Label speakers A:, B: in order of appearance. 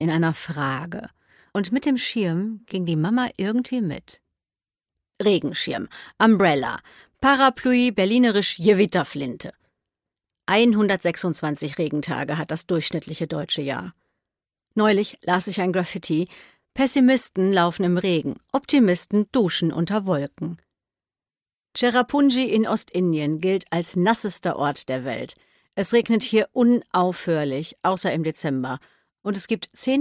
A: in einer Frage. Und mit dem Schirm ging die Mama irgendwie mit. Regenschirm, Umbrella, Parapluie, berlinerisch Gewitterflinte. 126 Regentage hat das durchschnittliche deutsche Jahr. Neulich las ich ein Graffiti: Pessimisten laufen im Regen, Optimisten duschen unter Wolken. Cherrapunji in Ostindien gilt als nassester Ort der Welt. Es regnet hier unaufhörlich, außer im Dezember. Und es gibt 10